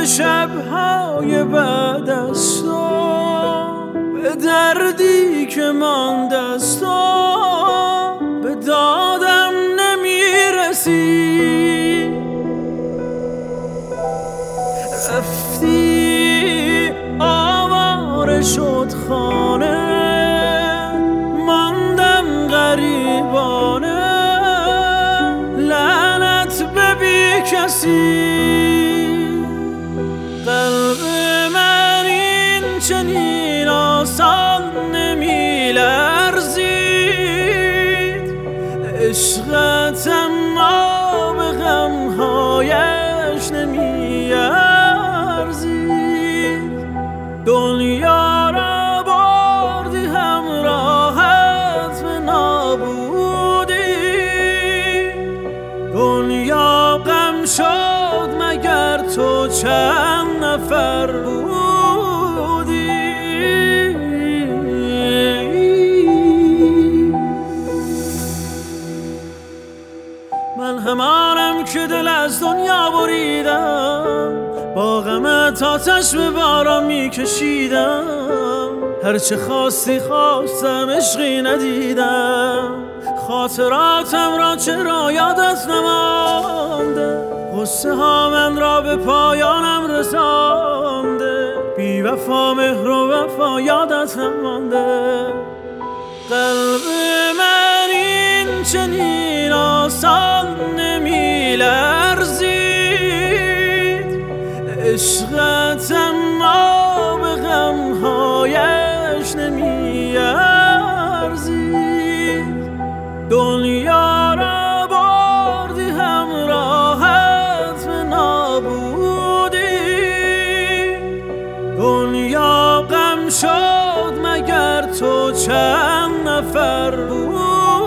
شب‌های بعد از تو، به دردی که مانده از تو، به دادم نمیرسی. رفتی آواره شد خانه، ماندم غریبانه، لعنت به بی کسی. قلب من این چنین آسان نمی لرزید، عشقت اما به غمهایش نمی ارزید. دنیا را بردی همراهت به نابودی، دنیا غم شد مگر تو چند نفر بودی. من همانم که دل از دنیا بریدم، با غمت آتش به باران میکشیدم. هرچه خواستی خواستم، عشقی ندیدم. خاطراتم را چرا یادت نمانده؟ غصه ها من را به پایانم رسانده. بی وفا مهر و وفا یادت نمانده. قلب من این چنین آسان نمی لرزید، عشقت اما به غمهایش نمی ارزید. دنیا را بردی همراهت به نابودی، دنیا غم شد مگر تو چند نفر بود.